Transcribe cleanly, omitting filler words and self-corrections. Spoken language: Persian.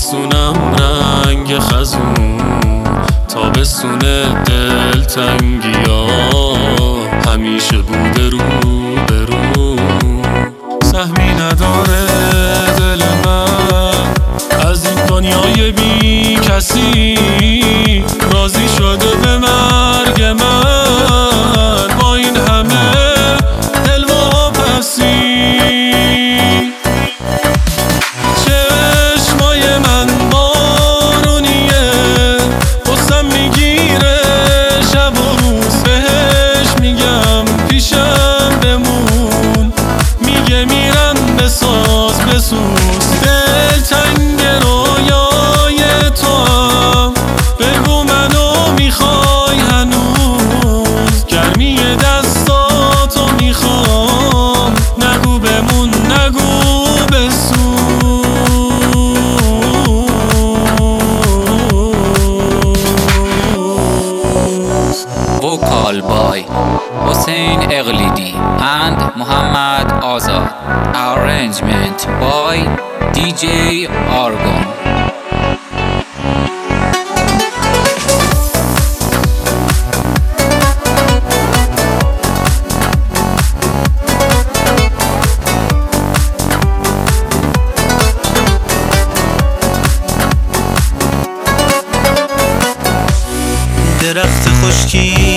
تابستونم رنگ خزون، تابستون دلتنگیا همیشه بوده رو به رو. سهمی نداره دل من از این دنیای بی کسی، راضی شده به مرگ من با این همه دل واپسی. چشمای من بارونیه، قصم میگیره شب و روز، بهش میگم پیشم بمون، میگه میرم بساز بسوز. دلتنگ رویای تو هم، بگو منو میخوای هنوز، گرمی دستاتو میخوام، نگو بمون نگو بسوز. Vocal by Hussein Eglidi and Muhammad Azad. Arrangement by DJ Argon. درخت خشکی